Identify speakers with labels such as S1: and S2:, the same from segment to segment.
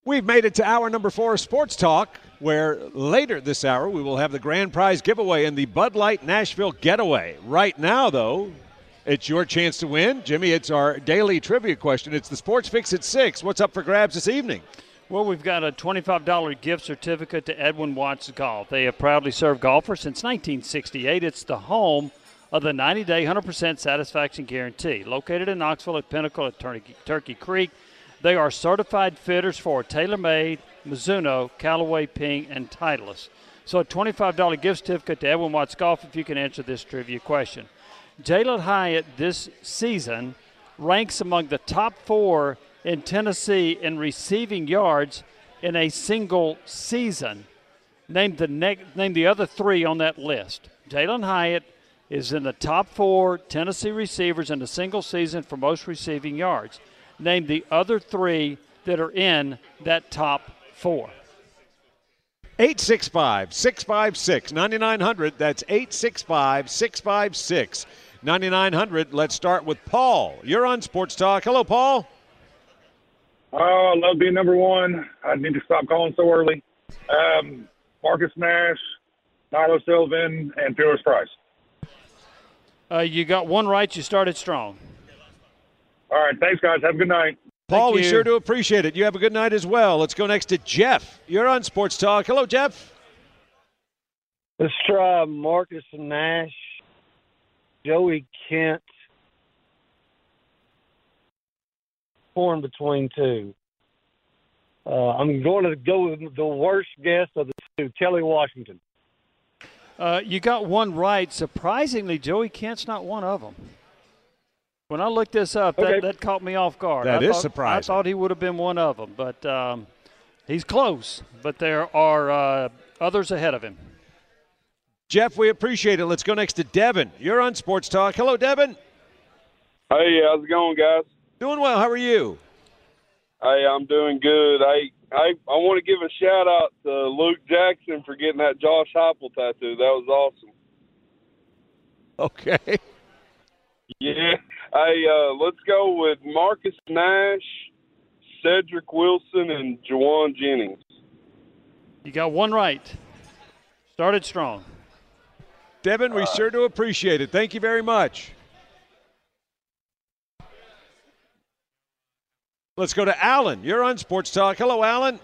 S1: We've made it to hour number 4 of Sports Talk, where later this hour we will have the grand prize giveaway in the Bud Light Nashville Getaway. Right now, though, it's your chance to win. Jimmy, it's our daily trivia question. It's the Sports Fix at 6. What's up for grabs this evening?
S2: Well, we've got a $25 gift certificate to Edwin Watts Golf. They have proudly served golfers since 1968. It's the home of the 90-day 100% satisfaction guarantee. Located in Knoxville at Pinnacle at Turkey Creek, they are certified fitters for TaylorMade, Mizuno, Callaway, Ping, and Titleist. So a $25 gift certificate to Edwin Watts Golf if you can answer this trivia question. Jalin Hyatt this season ranks among the top 4 in Tennessee in receiving yards in a single season. Name the other 3 on that list. Jalin Hyatt is in the top 4 Tennessee receivers in a single season for most receiving yards. Name the other 3 that are in that top 4.
S1: 865-656-9900. That's 865-656-9900. Let's start with Paul. You're on Sports Talk. Hello, Paul.
S3: Oh, I love being number 1. I need to stop calling so early. Marcus Nash, Nilo Sylvan, and Peerless Price.
S2: You got one right. You started strong.
S3: All right, thanks, guys. Have a good night.
S1: Paul, we sure do appreciate it. You have a good night as well. Let's go next to Jeff. You're on Sports Talk. Hello, Jeff.
S4: Let's try Marcus Nash, Joey Kent. Torn between 2. I'm going to go with the worst guess of the 2, Kelly Washington.
S2: You got one right. Surprisingly, Joey Kent's not one of them. When I looked this up, that caught me off guard.
S1: That is surprising.
S2: I thought he would have been one of them, but he's close. But there are others ahead of him.
S1: Jeff, we appreciate it. Let's go next to Devin. You're on Sports Talk. Hello, Devin.
S5: Hey, how's it going, guys?
S1: Doing well. How are you?
S5: Hey, I'm doing good. I want to give a shout-out to Luke Jackson for getting that Josh Heupel tattoo. That was awesome.
S1: Okay.
S5: Yeah. Hey, let's go with Marcus Nash, Cedric Wilson, and Juwan Jennings.
S2: You got one right. Started strong.
S1: Devin, we sure do appreciate it. Thank you very much. Let's go to Alan. You're on Sports Talk. Hello, Alan.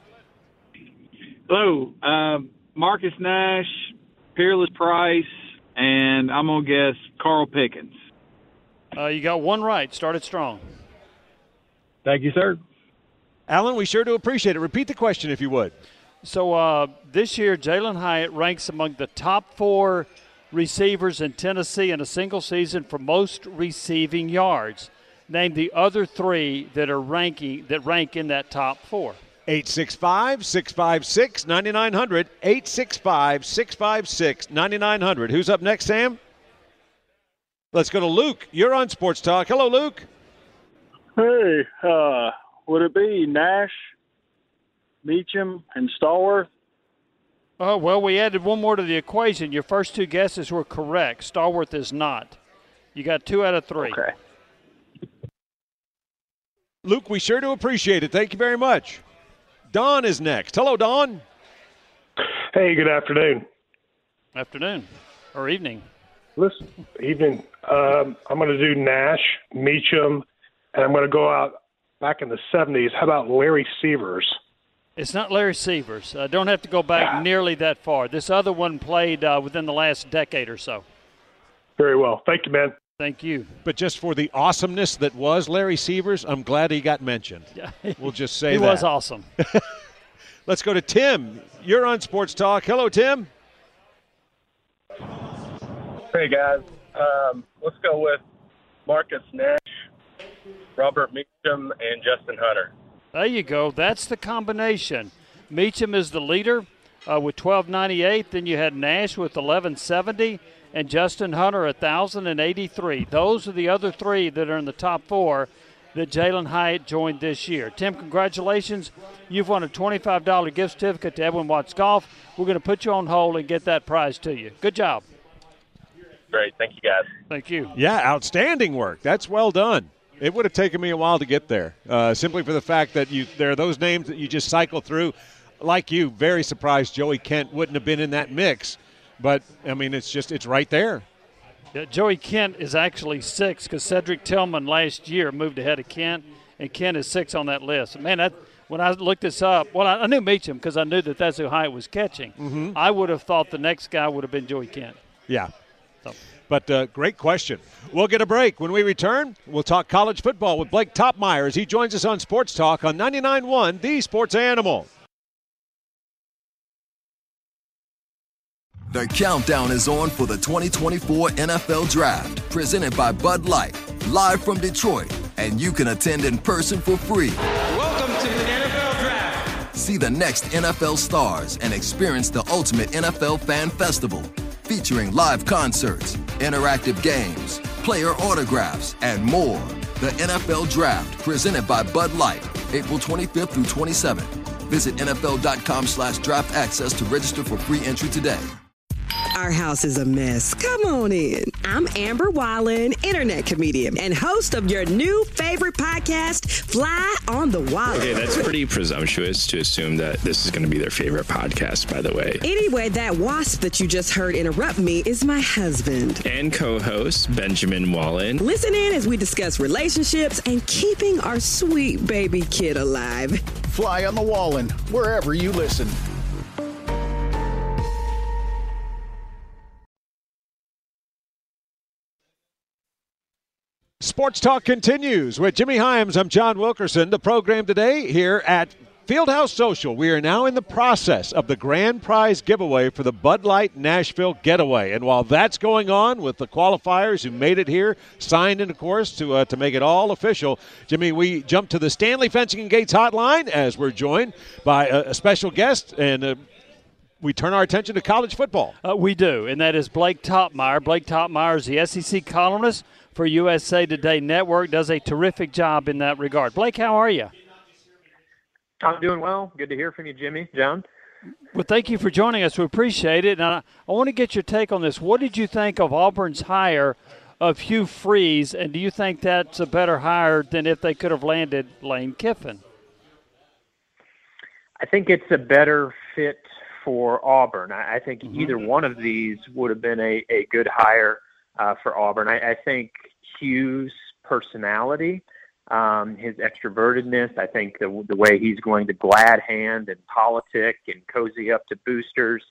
S6: Hello. Marcus Nash, Peerless Price, and I'm going to guess Carl Pickens.
S2: You got one right. Started strong.
S3: Thank you, sir.
S1: Alan, we sure do appreciate it. Repeat the question if you would.
S2: So this year, Jalin Hyatt ranks among the top 4 receivers in Tennessee in a single season for most receiving yards. Name the other 3 that rank in that top 4.
S1: 865-656-9900. 865-656-9900. Who's up next, Sam? Let's go to Luke. You're on Sports Talk. Hello, Luke.
S7: Hey, would it be Nash, Meacham, and Stallworth?
S2: Oh, well, we added one more to the equation. Your first 2 guesses were correct. Stallworth is not. You got 2 out of 3.
S7: Okay.
S1: Luke, we sure do appreciate it. Thank you very much. Don is next. Hello, Don.
S8: Hey, good afternoon.
S2: Afternoon or evening.
S8: Listen, evening. I'm going to do Nash, Meacham, and I'm going to go out back in the 70s. How about Larry Severs?
S2: It's not Larry Severs. Don't have to go back nearly that far. This other one played within the last decade or so.
S8: Very well. Thank you, man.
S2: Thank you.
S1: But just for the awesomeness that was Larry Severs, I'm glad he got mentioned.
S2: Yeah.
S1: We'll just say
S2: he
S1: that.
S2: He was awesome.
S1: Let's go to Tim. You're on Sports Talk. Hello, Tim.
S9: Hey, guys. Let's go with Marcus Nash, Robert Meacham, and Justin Hunter.
S2: There you go. That's the combination. Meacham is the leader with 1298. Then you had Nash with 1170. And Justin Hunter, 1,083. Those are the other 3 that are in the top 4 that Jalin Hyatt joined this year. Tim, congratulations. You've won a $25 gift certificate to Edwin Watts Golf. We're going to put you on hold and get that prize to you. Good job.
S9: Great. Thank you, guys.
S2: Thank you.
S1: Yeah, outstanding work. That's well done. It would have taken me a while to get there, simply for the fact that there are those names that you just cycle through. Like you, very surprised Joey Kent wouldn't have been in that mix. But, I mean, it's right there.
S2: Yeah, Joey Kent is actually 6 because Cedric Tillman last year moved ahead of Kent, and Kent is 6 on that list. Man, when I looked this up, well, I knew Meacham because I knew that's who Hyatt was catching.
S1: Mm-hmm.
S2: I would have thought the next guy would have been Joey Kent.
S1: Yeah.
S2: So.
S1: But great question. We'll get a break. When we return, we'll talk college football with Blake Topmeyer as he joins us on Sports Talk on 99.1, The Sports Animal.
S10: The countdown is on for the 2024 NFL Draft, presented by Bud Light, live from Detroit, and you can attend in person for free.
S11: Welcome to the NFL Draft.
S10: See the next NFL stars and experience the ultimate NFL fan festival, featuring live concerts, interactive games, player autographs, and more. The NFL Draft, presented by Bud Light, April 25th through 27th. Visit NFL.com/draft access to register for free entry today.
S12: Our house is a mess. Come on in. I'm Amber Wallen, internet comedian and host of your new favorite podcast, Fly on the Wall.
S13: Okay, that's pretty presumptuous to assume that this is going to be their favorite podcast, by the way.
S12: Anyway, that wasp that you just heard interrupt me is my husband.
S13: And co-host, Benjamin Wallen.
S12: Listen in as we discuss relationships and keeping our sweet baby kid alive.
S14: Fly on the Wallen, wherever you listen.
S1: Sports Talk continues with Jimmy Hyams. I'm John Wilkerson. The program today here at Fieldhouse Social. We are now in the process of the grand prize giveaway for the Bud Light Nashville Getaway. And while that's going on with the qualifiers who made it here, signed in, of course, to make it all official, Jimmy, we jump to the Stanley Fencing and Gates hotline as we're joined by a special guest, and we turn our attention to college football.
S2: We do, and that is Blake Topmeyer. Blake Topmeyer is the SEC columnist for USA Today Network, does a terrific job in that regard. Blake, how are you?
S15: I'm doing well. Good to hear from you, Jimmy. John?
S2: Well, thank you for joining us. We appreciate it. And I want to get your take on this. What did you think of Auburn's hire of Hugh Freeze, and do you think that's a better hire than if they could have landed Lane Kiffin?
S15: I think it's a better fit for Auburn. I think either one of these would have been a good hire for Auburn. I think Hugh's personality, his extrovertedness, I think the way he's going to glad hand and politic and cozy up to boosters,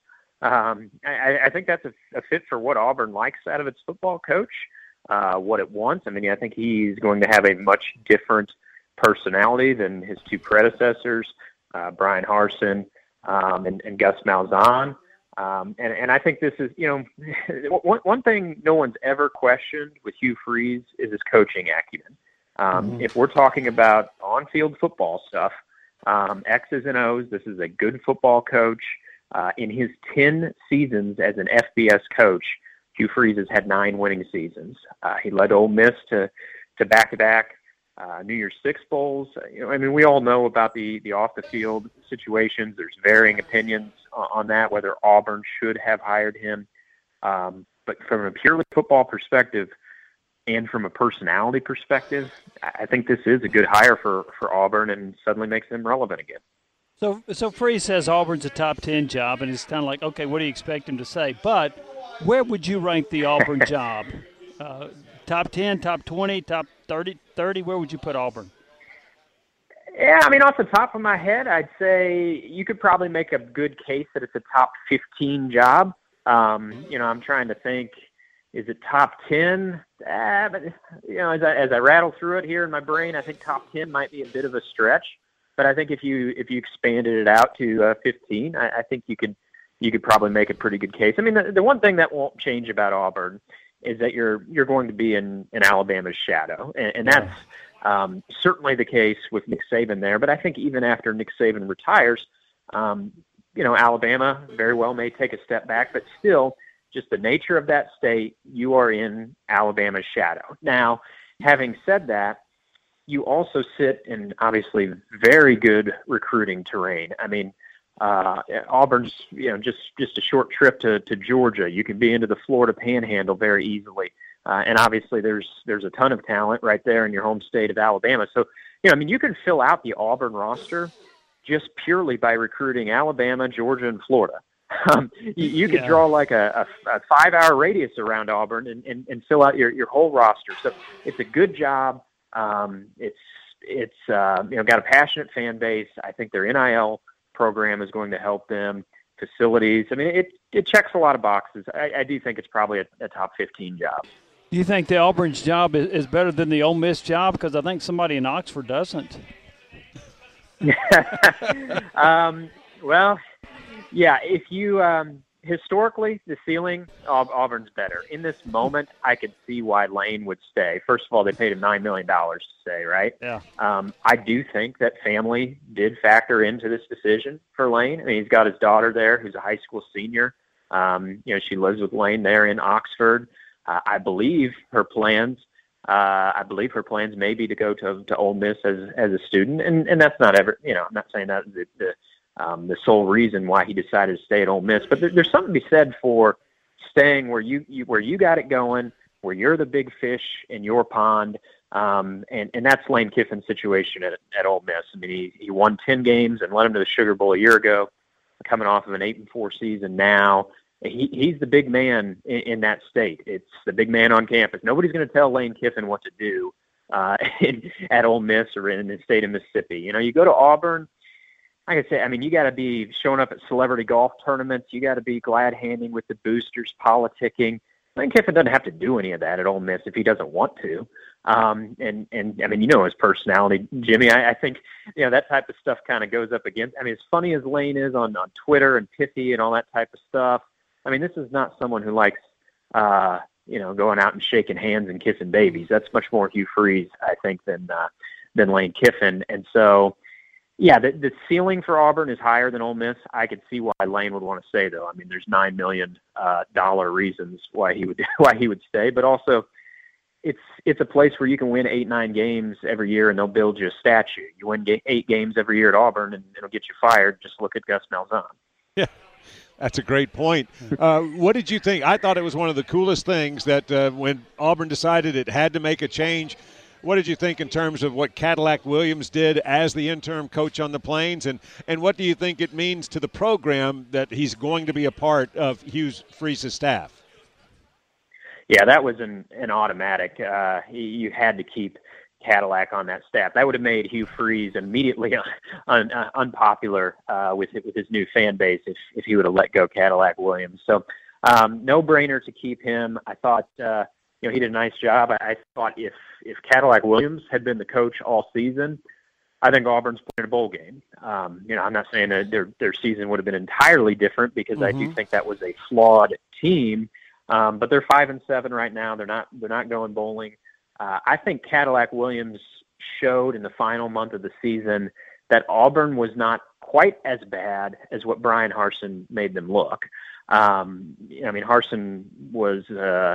S15: I think that's a fit for what Auburn likes out of its football coach, what it wants. I mean, I think he's going to have a much different personality than his two predecessors, Brian Harsin and Gus Malzahn. And I think this is, one thing no one's ever questioned with Hugh Freeze is his coaching acumen. If we're talking about on-field football stuff, X's and O's, this is a good football coach. In his 10 seasons as an FBS coach, Hugh Freeze has had 9 winning seasons. He led Ole Miss to back-to-back New Year's Six Bowls. We all know about the off-the-field situations. There's varying opinions on that, whether Auburn should have hired him. But from a purely football perspective and from a personality perspective, I think this is a good hire for Auburn and suddenly makes them relevant again.
S2: So Freeze says Auburn's a top 10 job, and it's kind of like, okay, what do you expect him to say? But where would you rank the Auburn job? Top 10, top 20, top 30, where would you put Auburn?
S15: Yeah, off the top of my head, I'd say you could probably make a good case that it's a top 15 job. I'm trying to think, is it top 10? But as I rattle through it here in my brain, I think top 10 might be a bit of a stretch. But I think if you expanded it out to 15, I think you could probably make a pretty good case. The one thing that won't change about Auburn is that you're going to be in Alabama's shadow, and that's certainly the case with Nick Saban there. But I think even after Nick Saban retires, Alabama very well may take a step back, but still, just the nature of that state, you are in Alabama's shadow. Now, having said that, you also sit in obviously very good recruiting terrain. Auburn's, just a short trip to Georgia. You can be into the Florida Panhandle very easily. And obviously there's a ton of talent right there in your home state of Alabama. So, you can fill out the Auburn roster just purely by recruiting Alabama, Georgia, and Florida. You could draw like a 5-hour radius around Auburn and fill out your whole roster. So it's a good job. It's got a passionate fan base. I think their NIL program is going to help them. Facilities. I mean, it checks a lot of boxes. I do think it's probably a top 15 job.
S2: Do you think the Auburn's job is better than the Ole Miss job? Because I think somebody in Oxford doesn't.
S15: Well, yeah, if you historically, the ceiling of Auburn's better. In this moment, I could see why Lane would stay. First of all, they paid him $9 million to stay, right?
S2: Yeah.
S15: I do think that family did factor into this decision for Lane. I mean, he's got his daughter there who's a high school senior. She lives with Lane there in Oxford. I believe her plans may be to go to Ole Miss as a student, and that's not ever. I'm not saying that the sole reason why he decided to stay at Ole Miss, but there's something to be said for staying where you got it going, where you're the big fish in your pond, and that's Lane Kiffin's situation at Ole Miss. I mean, he won 10 games and led him to the Sugar Bowl a year ago, coming off of an 8-4 season now. He's the big man in that state. It's the big man on campus. Nobody's going to tell Lane Kiffin what to do at Ole Miss or in the state of Mississippi. You go to Auburn, like I say, I mean, you got to be showing up at celebrity golf tournaments. You got to be glad-handing with the boosters, politicking. Lane Kiffin doesn't have to do any of that at Ole Miss if he doesn't want to. And I mean, his personality, Jimmy. I think that type of stuff kind of goes up against. I mean, as funny as Lane is on Twitter and pithy and all that type of stuff. I mean, this is not someone who likes, going out and shaking hands and kissing babies. That's much more Hugh Freeze, I think, than Lane Kiffin. And so, yeah, the ceiling for Auburn is higher than Ole Miss. I could see why Lane would want to stay, though. I mean, there's $9 million reasons why he would stay, but also it's a place where you can win 8-9 games every year, and they'll build you a statue. You win 8 games every year at Auburn, and it'll get you fired. Just look at Gus Malzahn.
S1: Yeah. That's a great point. What did you think? I thought it was one of the coolest things that when Auburn decided it had to make a change. What did you think in terms of what Cadillac Williams did as the interim coach on the Plains? And what do you think it means to the program that he's going to be a part of Hugh Freeze's staff?
S15: Yeah, that was an automatic. You had to keep Cadillac on that staff. That would have made Hugh Freeze immediately unpopular with his new fan base if he would have let go Cadillac Williams. So no brainer to keep him. I thought he did a nice job. I thought if Cadillac Williams had been the coach all season, I think Auburn's playing a bowl game. I'm not saying that their season would have been entirely different because I do think that was a flawed team. But they're 5-7 right now. They're not going bowling. I think Cadillac Williams showed in the final month of the season that Auburn was not quite as bad as what Brian Harsin made them look. Harsin was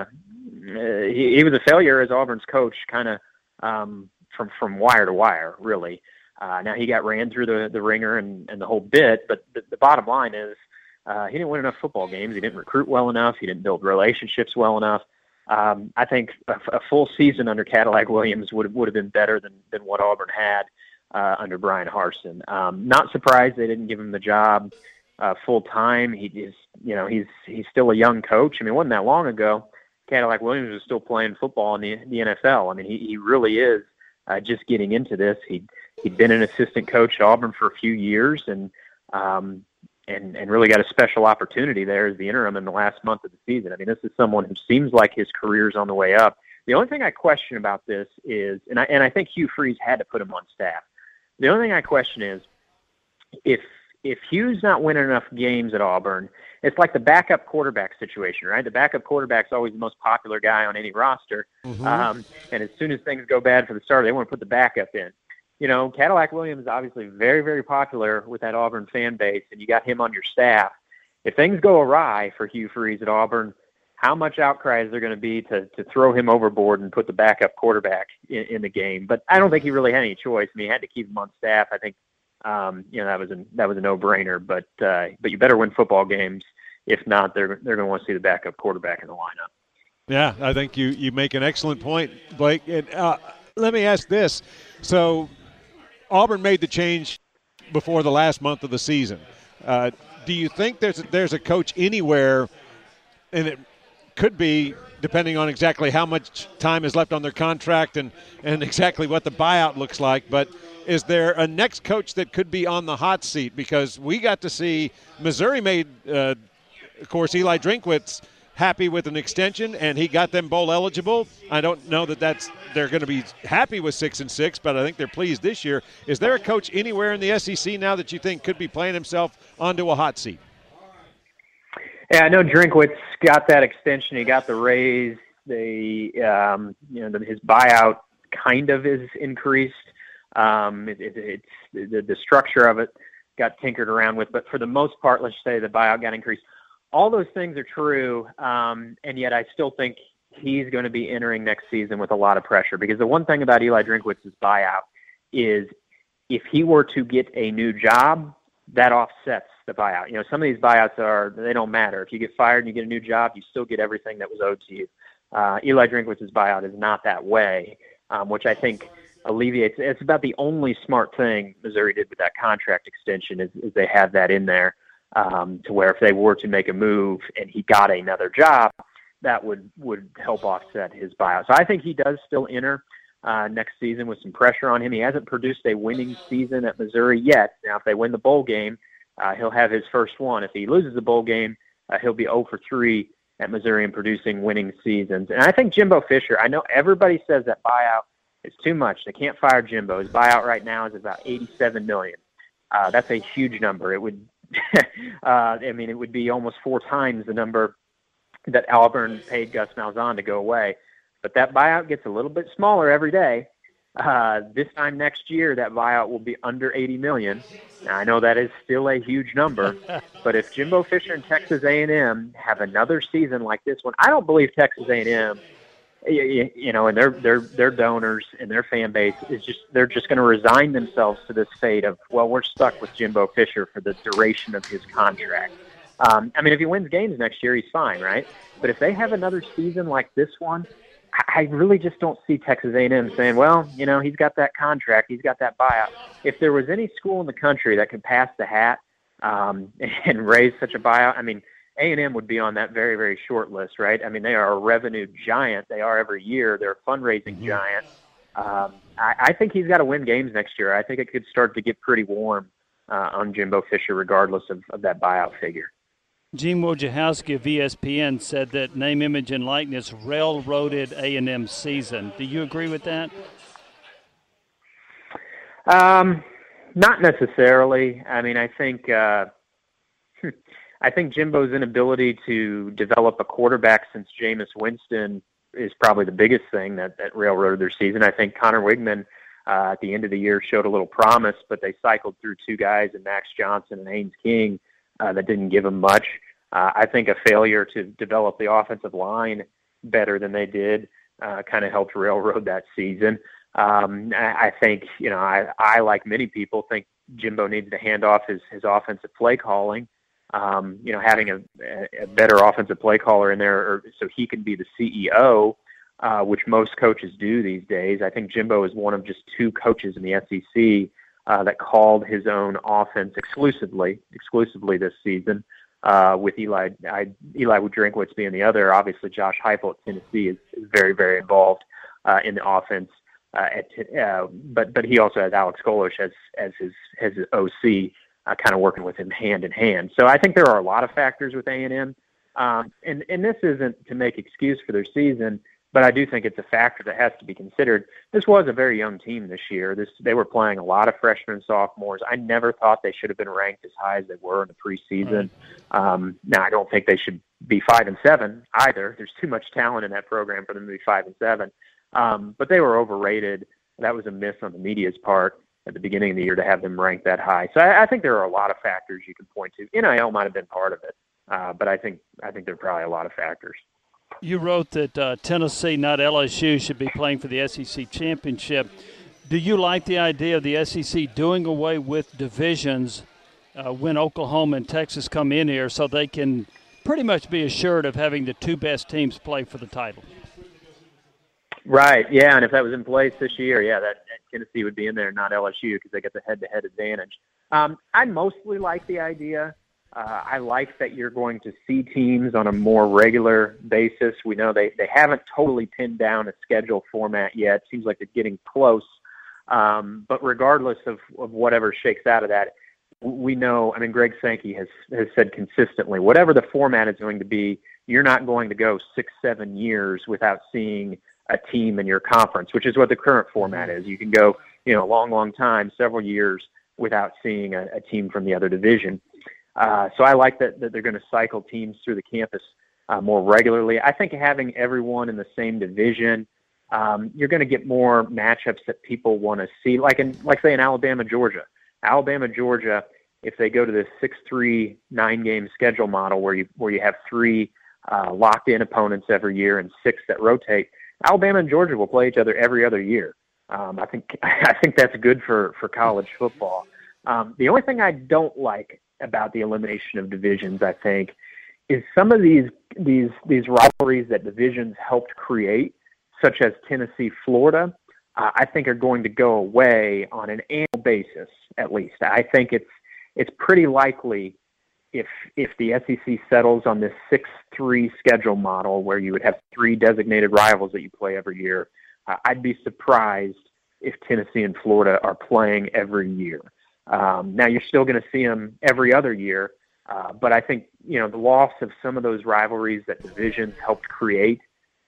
S15: he was a failure as Auburn's coach, kind of from wire to wire, really. Now he got ran through the ringer and the whole bit, but the bottom line is he didn't win enough football games. He didn't recruit well enough. He didn't build relationships well enough. I think a full season under Cadillac Williams would have been better than what Auburn had under Brian Harsin. Not surprised they didn't give him the job full time. He's still a young coach. I mean, it wasn't that long ago Cadillac Williams was still playing football in the NFL. I mean, he really is just getting into this. He'd been an assistant coach at Auburn for a few years and really got a special opportunity there as the interim in the last month of the season. I mean, this is someone who seems like his career's on the way up. The only thing I question about this is, and I think Hugh Freeze had to put him on staff. The only thing I question is if Hugh's not winning enough games at Auburn, it's like the backup quarterback situation, right? The backup quarterback's always the most popular guy on any roster. And as soon as things go bad for the starter, they want to put the backup in. Cadillac Williams is obviously very, very popular with that Auburn fan base, and you got him on your staff. If things go awry for Hugh Freeze at Auburn, how much outcry is there going to be to throw him overboard and put the backup quarterback in the game? But I don't think he really had any choice. I mean, he had to keep him on staff. I think that was a no-brainer. But you better win football games. If not, they're going to want to see the backup quarterback in the lineup.
S1: Yeah, I think you make an excellent point, Blake. And let me ask this. So Auburn made the change before the last month of the season. Do you think there's a coach anywhere, and it could be depending on exactly how much time is left on their contract and exactly what the buyout looks like, but is there a next coach that could be on the hot seat? Because we got to see Missouri made, of course, Eli Drinkwitz happy with an extension, and he got them bowl eligible. I don't know that they're going to be happy with 6-6, but I think they're pleased this year. Is there a coach anywhere in the SEC now that you think could be playing himself onto a hot seat?
S15: Yeah, I know Drinkwitz got that extension. He got the raise. His buyout kind of is increased. It's the structure of it got tinkered around with, but for the most part, let's say the buyout got increased. All those things are true, and yet I still think he's going to be entering next season with a lot of pressure, because the one thing about Eli Drinkwitz's buyout is if he were to get a new job, that offsets the buyout. Some of these buyouts they don't matter. If you get fired and you get a new job, you still get everything that was owed to you. Eli Drinkwitz's buyout is not that way, which I think alleviates. It's about the only smart thing Missouri did with that contract extension is they had that in there. To where if they were to make a move and he got another job, that would help offset his buyout. So I think he does still enter next season with some pressure on him. He hasn't produced a winning season at Missouri yet. Now, if they win the bowl game, he'll have his first one. If he loses the bowl game, he'll be 0-3 at Missouri in producing winning seasons. And I think Jimbo Fisher, I know everybody says that buyout is too much. They can't fire Jimbo. His buyout right now is about $87 million. That's a huge number. It would it would be almost 4 times the number that Auburn paid Gus Malzahn to go away. But that buyout gets a little bit smaller every day. This time next year, that buyout will be under $80 million. Now, I know that is still a huge number, but if Jimbo Fisher and Texas A&M have another season like this one, I don't believe Texas A&M, and their donors and their fan base they're just going to resign themselves to this fate of, well, we're stuck with Jimbo Fisher for the duration of his contract. If he wins games next year, he's fine, right? But if they have another season like this one, I really just don't see Texas A&M saying, well, he's got that contract, he's got that buyout. If there was any school in the country that could pass the hat and raise such a buyout, A&M would be on that very, very short list, right? They are a revenue giant. They are every year. They're a fundraising giant. I think he's got to win games next year. I think it could start to get pretty warm on Jimbo Fisher regardless of that buyout figure.
S2: Gene Wojciechowski of ESPN said that name, image, and likeness railroaded A&M's season. Do you agree with that?
S15: Not necessarily. I think Jimbo's inability to develop a quarterback since Jameis Winston is probably the biggest thing that railroaded their season. I think Connor Wigman at the end of the year showed a little promise, but they cycled through 2 guys in Max Johnson and Haynes King that didn't give him much. I think a failure to develop the offensive line better than they did kind of helped railroad that season. I think, I like many people think Jimbo needs to hand off his offensive play calling. Having a better offensive play caller in there so he can be the CEO, which most coaches do these days. I think Jimbo is one of just 2 coaches in the SEC that called his own offense exclusively this season, with Eli Drinkwitz being the other. Obviously, Josh Heupel at Tennessee is very, very involved in the offense. But he also has Alex Golesh as his OC, kind of working with him hand in hand. So I think there are a lot of factors with A&M, and this isn't to make excuse for their season, but I do think it's a factor that has to be considered. This was a very young team this year. They were playing a lot of freshmen and sophomores. I never thought they should have been ranked as high as they were in the preseason. Right. Now, I don't think they should be 5-7 either. There's too much talent in that program for them to be 5-7. But they were overrated. That was a miss on the media's part at the beginning of the year to have them ranked that high. So I think there are a lot of factors you can point to. NIL might have been part of it, but I think there are probably a lot of factors.
S2: You wrote that Tennessee, not LSU, should be playing for the SEC championship. Do you like the idea of the SEC doing away with divisions when Oklahoma and Texas come in here so they can pretty much be assured of having the two best teams play for the title.
S15: Right, yeah, and if that was in place this year, that Tennessee would be in there, not LSU, because they get the head-to-head advantage. I mostly like the idea. I like that you're going to see teams on a more regular basis. We know they haven't totally pinned down a schedule format yet. Seems like they're getting close. But regardless of whatever shakes out of that, we know, Greg Sankey has said consistently, whatever the format is going to be, you're not going to go 6-7 years without seeing a team in your conference, which is what the current format is. You can go, a long time, several years, without seeing a team from the other division. So I like that they're going to cycle teams through the campus more regularly. I think having everyone in the same division, you're going to get more matchups that people want to see, like say in Alabama, Georgia. Alabama, Georgia, if they go to this 6-3 9-game schedule model where you have 3 locked-in opponents every year and 6 that rotate, Alabama and Georgia will play each other every other year. I think that's good for college football. The only thing I don't like about the elimination of divisions, I think, is some of these rivalries that divisions helped create, such as Tennessee, Florida, I think are going to go away on an annual basis, at least. I think it's pretty likely if the SEC settles on this 6-3 schedule model where you would have 3 designated rivals that you play every year, I'd be surprised if Tennessee and Florida are playing every year. Now, you're still going to see them every other year, but I think, the loss of some of those rivalries that divisions helped create,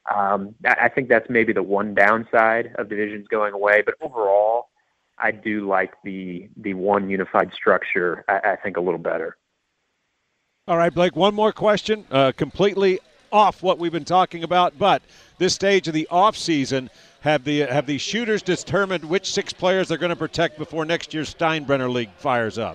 S15: I think that's maybe the one downside of divisions going away. But overall, I do like the one unified structure, I think, a little better.
S1: All right, Blake, one more question, completely off what we've been talking about, but this stage of the off season, have the shooters determined which 6 players they're going to protect before next year's Steinbrenner League fires up?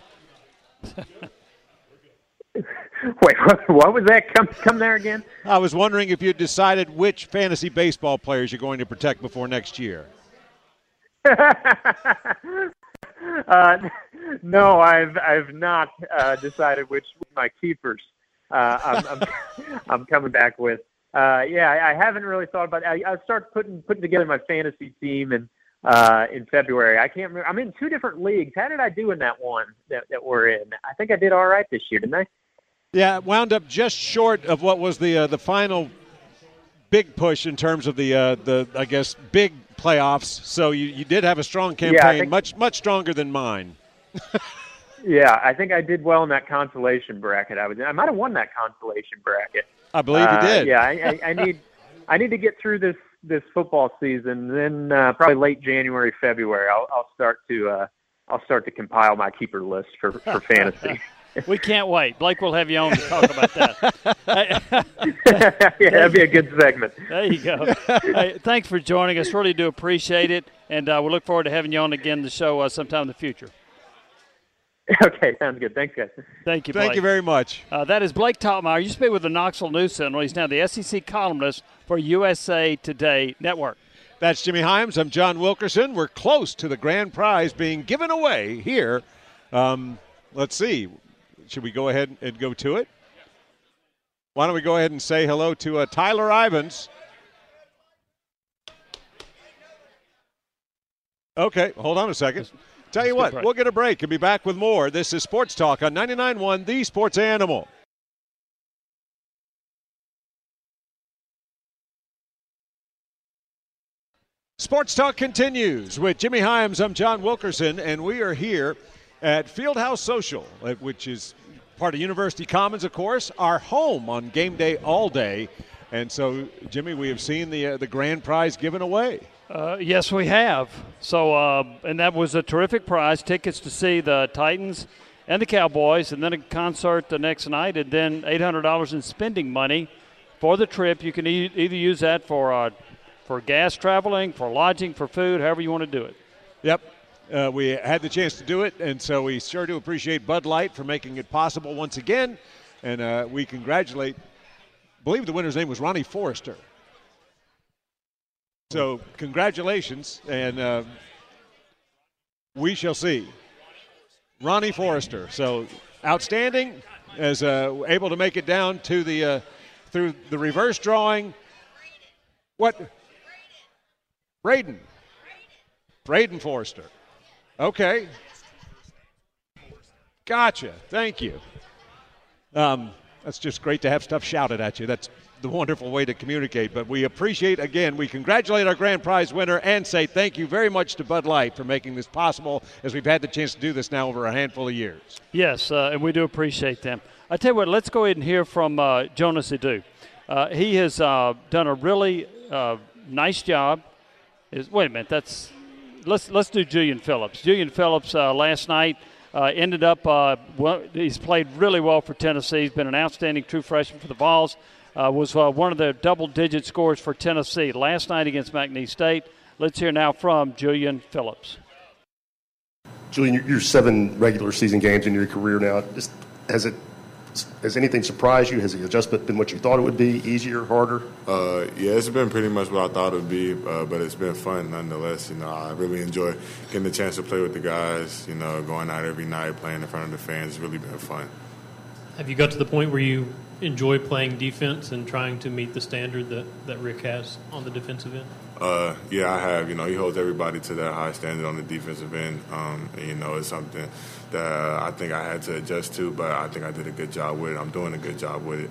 S15: Wait, what was that? Come there again?
S1: I was wondering if you decided which fantasy baseball players you're going to protect before next year.
S15: No, I've not decided which my keepers I'm coming back with. I haven't really thought about it. I'll start putting together my fantasy team in February. I can't remember. I'm in 2 different leagues. How did I do in that one that we're in? I think I did all right this year, didn't I?
S1: Yeah, it wound up just short of what was the final big push in terms of the I guess big playoffs. So you did have a strong campaign, much stronger than mine.
S15: Yeah, I think I did well in that consolation bracket. I might have won that consolation bracket.
S1: I believe you did.
S15: Yeah, I need to get through this football season. Then probably late January, February, I'll start to compile my keeper list for fantasy.
S2: We can't wait. Blake will have you on to talk about that.
S15: Yeah, that'd be a good segment.
S2: There you go. Hey, thanks for joining us. Really do appreciate it, and we look forward to having you on again the show sometime in the future.
S15: Okay, sounds good. Thanks, guys.
S2: Thank you, Blake.
S1: Thank you very much.
S2: That is Blake Toppmeyer. Used to be with the Knoxville News Sentinel. He's now the SEC columnist for USA Today Network.
S1: That's Jimmy Hyams. I'm John Wilkerson. We're close to the grand prize being given away here. Let's see. Should we go ahead and go to it? Why don't we go ahead and say hello to Tyler Ivins. Okay, hold on a second. Tell you what, we'll get a break and be back with more. This is Sports Talk on 99.1, The Sports Animal. Sports Talk continues with Jimmy Hyams. I'm John Wilkerson, and we are here at Fieldhouse Social, which is part of University Commons, of course, our home on game day all day. And so, Jimmy, we have seen the grand prize given away.
S2: Yes, we have. So, and that was a terrific prize, tickets to see the Titans and the Cowboys, and then a concert the next night, and then $800 in spending money for the trip. You can either use that for gas traveling, for lodging, for food, however you want to do it.
S1: Yep. We had the chance to do it, and so we sure do appreciate Bud Light for making it possible once again. And we congratulate, I believe the winner's name was Ronnie Forrester. So congratulations, and we shall see. Ronnie Forrester. So outstanding. as able to make it down to the through the reverse drawing. What? Braden Forster. Okay. Gotcha. Thank you. That's just great to have stuff shouted at you. That's the wonderful way to communicate. But we appreciate, again, we congratulate our grand prize winner and say thank you very much to Bud Light for making this possible, as we've had the chance to do this now over a handful of years.
S2: Yes, and we do appreciate them. I tell you what, let's go ahead and hear from Jonas Edu. He has done a really nice job. Wait a minute, let's do Julian Phillips. Julian Phillips last night ended up he's played really well for Tennessee. He's been an outstanding true freshman for the Vols. Was one of the double-digit scorers for Tennessee last night against McNeese State. Let's hear now from Julian Phillips.
S16: Julian, you're 7 regular season games in your career now. Has anything surprised you? Has the adjustment been what you thought it would be, easier, harder?
S17: Yeah, it's been pretty much what I thought it would be, but it's been fun nonetheless. I really enjoy getting the chance to play with the guys, going out every night, playing in front of the fans. It's really been fun.
S18: Have you got to the point where you enjoy playing defense and trying to meet the standard that Rick has on the defensive end?
S17: Yeah, I have. He holds everybody to that high standard on the defensive end. It's something that I think I had to adjust to, but I think I did a good job with it. I'm doing a good job with it.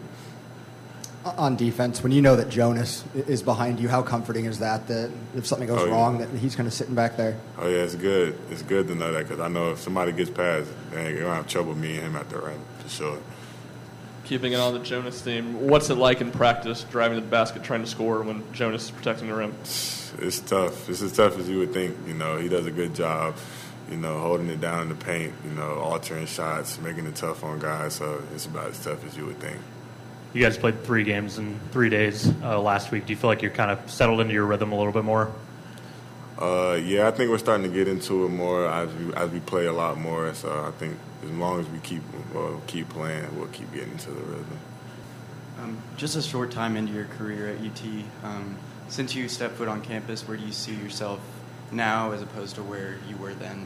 S19: On defense, when you know that Jonas is behind you, how comforting is that if something goes wrong, that he's kind of sitting back there?
S17: Oh, yeah, it's good. It's good to know that because I know if somebody gets past, they don't have trouble with me and him at the rim, for sure.
S20: Keeping it on the Jonas theme, what's it like in practice driving to the basket trying to score when Jonas is protecting the rim?
S17: It's tough. It's as tough as you would think. He does a good job, holding it down in the paint, altering shots, making it tough on guys. So it's about as tough as you would think.
S18: You guys played 3 games in 3 days last week. Do you feel like you're kind of settled into your rhythm a little bit more?
S17: Yeah, I think we're starting to get into it more as we play a lot more. So I think as long as we keep playing, we'll keep getting into the rhythm.
S21: Just a short time into your career at UT, since you stepped foot on campus, where do you see yourself now as opposed to where you were then?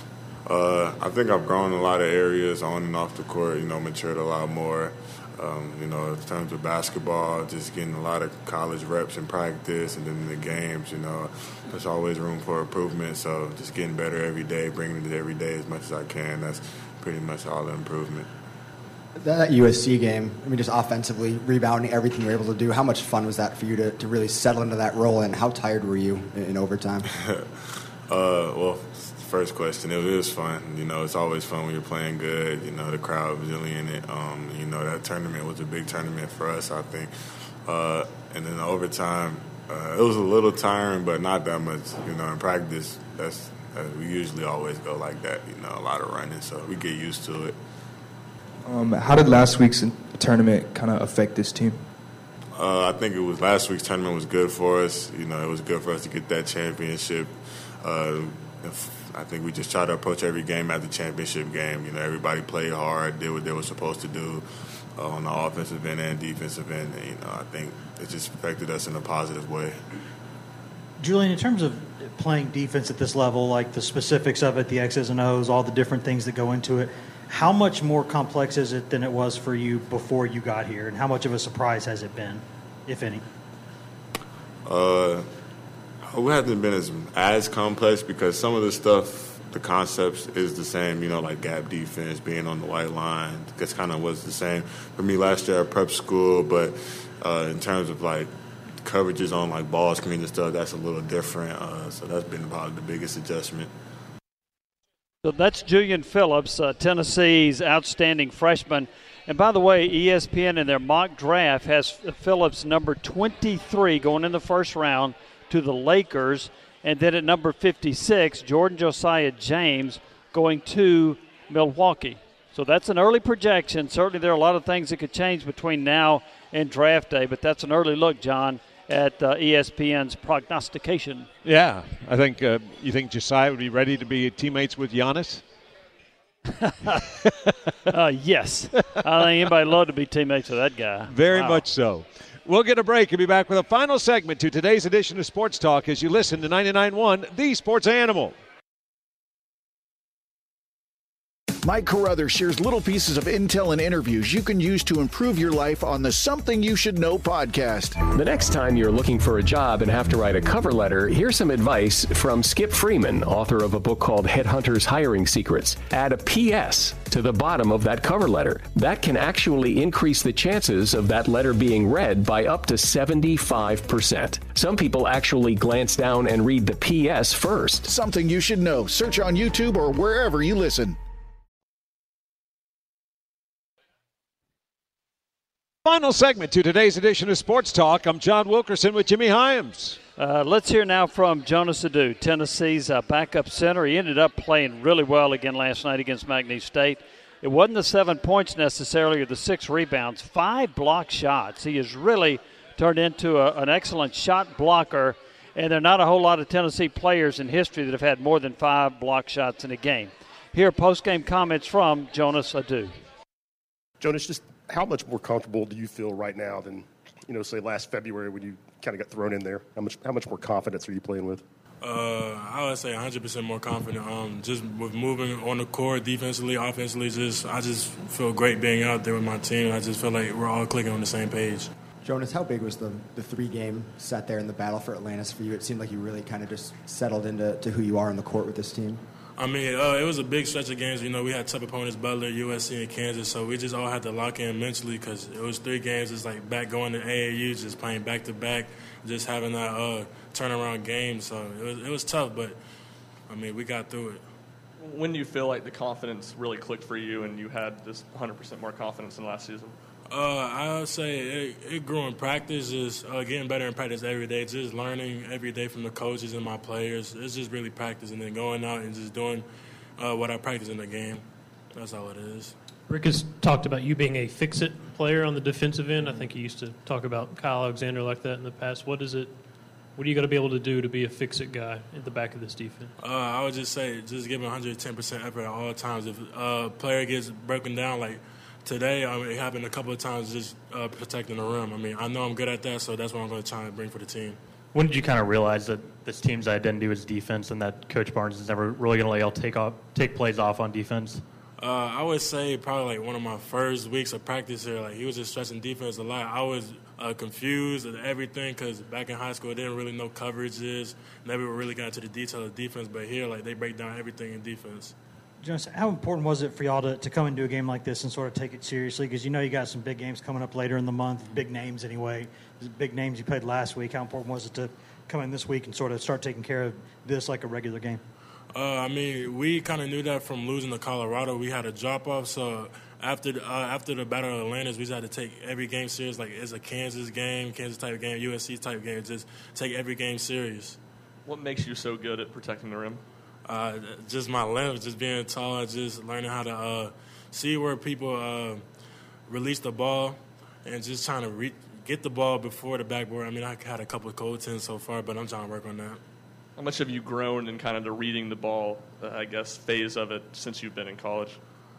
S17: I think I've grown in a lot of areas on and off the court, matured a lot more. In terms of basketball, just getting a lot of college reps in practice and then in the games, there's always room for improvement. So just getting better every day, bringing it every day as much as I can. That's pretty much all the improvement.
S19: That USC game, just offensively, rebounding, everything you were able to do, how much fun was that for you to really settle into that role, and how tired were you in overtime?
S17: Well, first question, it was fun. It's always fun when you're playing good. The crowd was really in it. That tournament was a big tournament for us, I think. And then the overtime, it was a little tiring, but not that much. In practice, we usually always go like that. A lot of running, so we get used to it.
S22: How did last week's tournament kind of affect this team?
S17: I think last week's tournament was good for us. It was good for us to get that championship. I think we just try to approach every game as a championship game. Everybody played hard, did what they were supposed to do on the offensive end and defensive end. And, I think it just affected us in a positive way.
S23: Julian, in terms of playing defense at this level, like the specifics of it, the X's and O's, all the different things that go into it, how much more complex is it than it was for you before you got here? And how much of a surprise has it been, if any?
S17: It hasn't been as complex because some of the stuff, the concepts is the same, like gap defense, being on the white line. That's kind of was the same for me last year at prep school. But in terms of like coverages on like ball screens and stuff, that's a little different. So that's been probably the biggest adjustment.
S2: So that's Julian Phillips, Tennessee's outstanding freshman. And by the way, ESPN in their mock draft has Phillips number 23 going in the first round to the Lakers. And then at number 56, Jordan Josiah James going to Milwaukee. So that's an early projection. Certainly there are a lot of things that could change between now and draft day, but that's an early look, John, at ESPN's prognostication.
S1: Yeah, I think you think Josiah would be ready to be teammates with Giannis?
S2: Yes. I think anybody would love to be teammates with that guy.
S1: Very much so. We'll get a break and be back with a final segment to today's edition of Sports Talk as you listen to 99.1, The Sports Animal.
S14: Mike Carruthers shares little pieces of intel and interviews you can use to improve your life on the Something You Should Know podcast.
S4: The next time you're looking for a job and have to write a cover letter, here's some advice from Skip Freeman, author of a book called Headhunters Hiring Secrets. Add a P.S. to the bottom of that cover letter. That can actually increase the chances of that letter being read by up to 75%. Some people actually glance down and read the P.S. first.
S14: Something You Should Know. Search on YouTube or wherever you listen.
S1: Final segment to today's edition of Sports Talk. I'm John Wilkerson with Jimmy Hyams.
S2: Let's hear now from Jonas Aidoo, Tennessee's backup center. He ended up playing really well again last night against McNeese State. It wasn't the 7 points necessarily or the 6 rebounds, 5 block shots. He has really turned into an excellent shot blocker, and there are not a whole lot of Tennessee players in history that have had more than 5 block shots in a game. Here are post-game comments from Jonas Aidoo.
S16: Jonas, just how much more comfortable do you feel right now than, say last February when you kind of got thrown in there? How much more confidence are you playing with?
S17: I would say 100% more confident. Just with moving on the court, defensively, offensively, I just feel great being out there with my team. I just feel like we're all clicking on the same page.
S19: Jonas, how big was the 3-game set there in the battle for Atlantis for you? It seemed like you really kind of just settled into who you are on the court with this team.
S17: I mean, it was a big stretch of games. We had tough opponents, Butler, USC, and Kansas, so we just all had to lock in mentally because it was 3 games. It's like back going to AAU, just playing back-to-back, just having that turnaround game. So it was tough, but, I mean, we got through it.
S20: When do you feel like the confidence really clicked for you and you had this 100% more confidence than last season?
S17: I would say it grew in practice, just getting better in practice every day, just learning every day from the coaches and my players. It's just really practice and then going out and just doing what I practice in the game. That's all it is.
S18: Rick has talked about you being a fix-it player on the defensive end. I think he used to talk about Kyle Alexander like that in the past. What are you going to be able to do to be a fix-it guy at the back of this defense? I
S17: would just say just giving 110% effort at all times. If a player gets broken down, like today, it happened a couple of times just protecting the rim. I mean, I know I'm good at that, so that's what I'm going to try and bring for the team.
S5: When did you kind of realize that this team's identity was defense and that Coach Barnes is never really going to let y'all take plays off on defense?
S17: I would say probably like one of my first weeks of practice here, like he was just stressing defense a lot. I was confused at everything because back in high school I didn't really know coverages, never really got into the detail of defense, but here like they break down everything in defense.
S23: Jonas, how important was it for y'all to come into a game like this and sort of take it seriously? Because you got some big games coming up later in the month, big names anyway. Big names you played last week. How important was it to come in this week and sort of start taking care of this like a regular game?
S17: I mean, we kind of knew that from losing to Colorado. We had a drop-off, so after the Battle of Atlantis, we just had to take every game serious. Like it's a Kansas game, Kansas-type game, USC-type game. Just take every game serious.
S20: What makes you so good at protecting the rim?
S17: Just my length, just being tall, just learning how to see where people release the ball and just trying to get the ball before the backboard. I mean, I had a couple of cold tens so far, but I'm trying to work on that.
S20: How much have you grown in kind of the reading the ball, phase of it since you've been in college?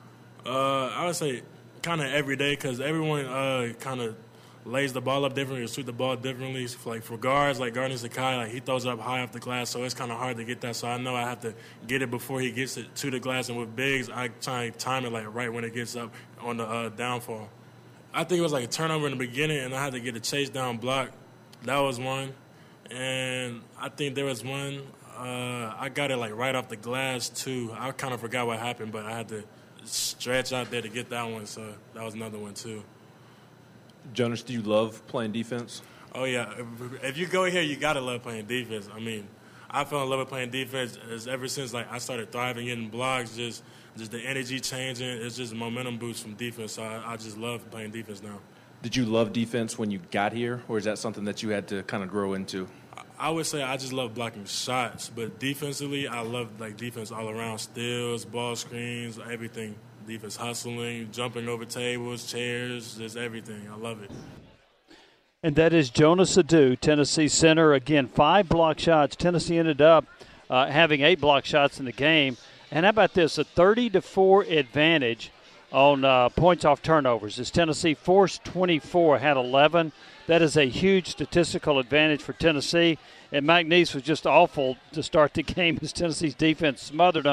S17: I would say kind of every day because everyone kind of lays the ball up differently or shoot the ball differently. Like for guards, like Gardner Sakai, like he throws it up high off the glass, so it's kind of hard to get that. So I know I have to get it before he gets it to the glass. And with bigs, I try and time it like right when it gets up on the downfall. I think it was like a turnover in the beginning, and I had to get a chase down block. That was one. And I think there was one, I got it like right off the glass too. I kind of forgot what happened, but I had to stretch out there to get that one, so that was another one too.
S6: Jonas, do you love playing defense?
S17: Oh, yeah. If you go here, you got to love playing defense. I mean, I fell in love with playing defense ever since like I started thriving, getting blocks, just the energy changing. It's just a momentum boost from defense, so I just love playing defense now.
S6: Did you love defense when you got here, or is that something that you had to kind of grow into?
S17: I would say I just love blocking shots, but defensively, I love like defense all around, steals, ball screens, everything. Defense hustling, jumping over tables, chairs, just everything. I love it.
S2: And that is Jonas Aidoo, Tennessee center. Again, 5 block shots. Tennessee ended up having 8 block shots in the game. And how about this? A 30-4 advantage on points off turnovers. As Tennessee forced 24, had 11. That is a huge statistical advantage for Tennessee. And McNeese was just awful to start the game as Tennessee's defense smothered them.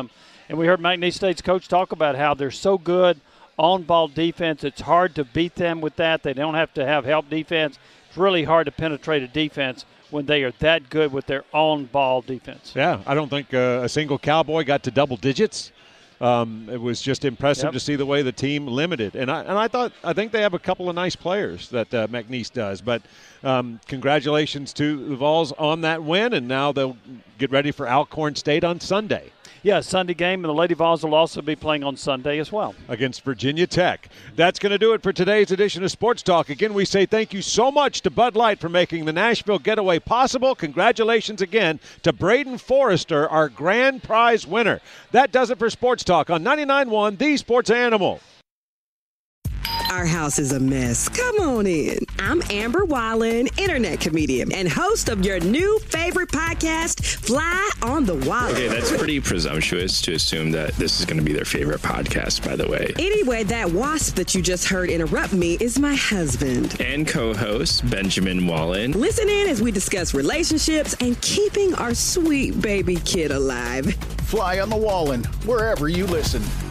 S2: And we heard McNeese State's coach talk about how they're so good on-ball defense. It's hard to beat them with that. They don't have to have help defense. It's really hard to penetrate a defense when they are that good with their on-ball defense.
S1: Yeah, I don't think a single Cowboy got to double digits. It was just impressive to see the way the team limited. And I think they have a couple of nice players that McNeese does. But congratulations to the Vols on that win, and now they'll get ready for Alcorn State on Sunday.
S2: Yeah, Sunday game, and the Lady Vols will also be playing on Sunday as well.
S1: Against Virginia Tech. That's going to do it for today's edition of Sports Talk. Again, we say thank you so much to Bud Light for making the Nashville Getaway possible. Congratulations again to Braden Forrester, our grand prize winner. That does it for Sports Talk on 99.1 The Sports Animal.
S12: Our house is a mess. Come on in. I'm Amber Wallen, internet comedian and host of your new favorite podcast, Fly on the Wall.
S13: Okay, that's pretty presumptuous to assume that this is going to be their favorite podcast, by the way.
S12: Anyway, that wasp that you just heard interrupt me is my husband.
S13: And co-host, Benjamin Wallen.
S12: Listen in as we discuss relationships and keeping our sweet baby kid alive.
S14: Fly on the Wallen, wherever you listen.